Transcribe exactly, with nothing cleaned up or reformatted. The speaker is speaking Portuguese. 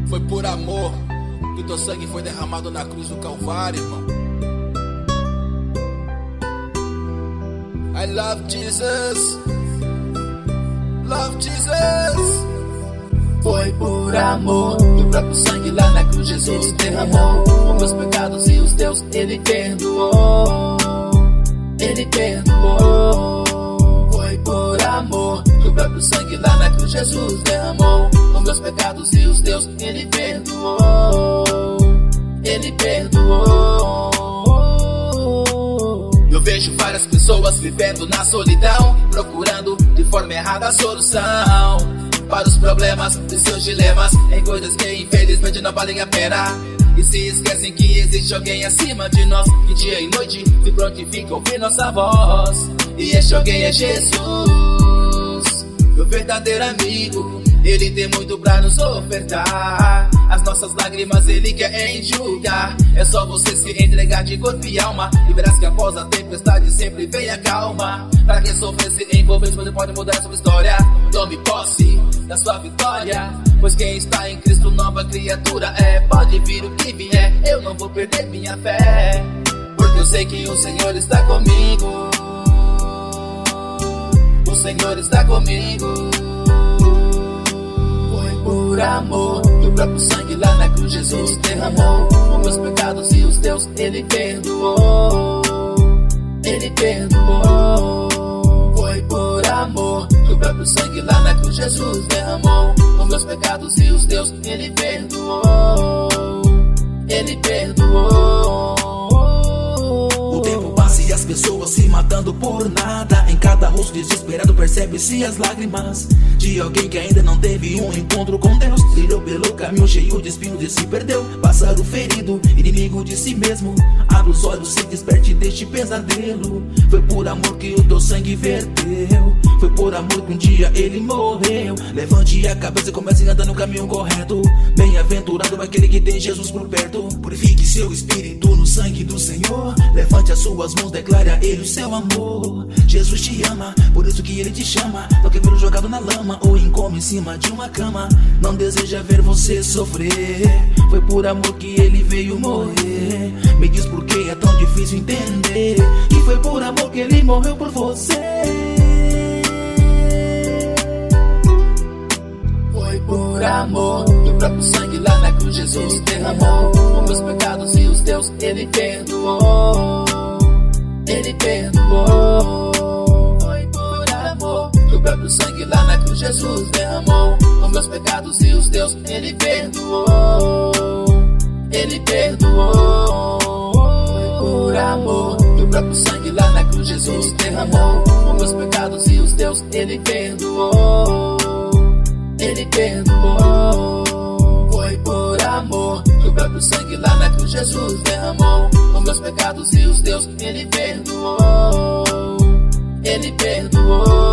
Foi por amor que teu sangue foi derramado na cruz do Calvário, irmão. I love Jesus. Love Jesus. Foi por amor que o próprio sangue lá na cruz Jesus derramou. Os meus pecados e os teus Ele perdoou. Ele perdoou. Foi por amor que o próprio sangue lá na cruz Jesus derramou. Os meus pecados e os teus Ele perdoou. Ele perdoou. Eu vejo várias pessoas vivendo na solidão, procurando de forma errada a solução para os problemas de seus dilemas, em coisas que infelizmente não valem a pena. E se esquecem que existe alguém acima de nós, que dia e noite se prontifica a ouvir nossa voz. E este alguém é Jesus, meu verdadeiro amigo. Ele tem muito pra nos ofertar. As nossas lágrimas Ele quer enxugar. É só você se entregar de corpo e alma, e verás que após a tempestade sempre vem a calma. Pra quem sofrer se envolver, você pode mudar a sua história. Tome posse da sua vitória, pois quem está em Cristo nova criatura é. Pode vir o que vier, eu não vou perder minha fé, porque eu sei que o Senhor está comigo. O Senhor está comigo. Por amor, que o próprio sangue lá na cruz Jesus derramou. Os meus pecados e os teus Ele perdoou. Ele perdoou. Foi por amor que o próprio sangue lá na cruz Jesus derramou. Os meus pecados e os teus Ele perdoou. Ele perdoou. O tempo passa e as pessoas se matando por nada. Em cada rosto desesperado percebe-se as lágrimas de alguém que ainda não teve um encontro com Deus. Trilhou pelo caminho cheio de espinhos e se perdeu. Pássaro ferido, inimigo de si mesmo. Abre os olhos, se desperte deste pesadelo. Foi por amor que o teu sangue verteu. Foi por amor que um dia Ele morreu. Levante a cabeça e comece a andar no caminho correto. Bem-aventurado aquele que tem Jesus por perto. Purifique seu espírito no sangue do Senhor. Levante as suas mãos, declare a Ele o seu amor. Jesus te ama, por isso que Ele te chama. Não quer vê-lo jogado na lama ou em coma em cima de uma cama. Não deseja ver você sofrer. Foi por amor que Ele veio morrer. Me diz por que é tão difícil entender que foi por amor que Ele morreu por você. Foi por amor que o próprio sangue lá na cruz Jesus derramou. Os meus pecados e os teus Ele perdoou. Ele perdoou. Foi por amor que o próprio sangue lá na cruz Jesus derramou. Os meus pecados e os teus Ele perdoou. Ele perdoou. Foi por amor que o próprio sangue lá na cruz Jesus derramou. Os meus pecados e os teus Ele perdoou. Ele perdoou. Foi por amor que o próprio sangue lá na cruz Jesus derramou. Os meus pecados e os teus Ele perdoou. Ele perdoou.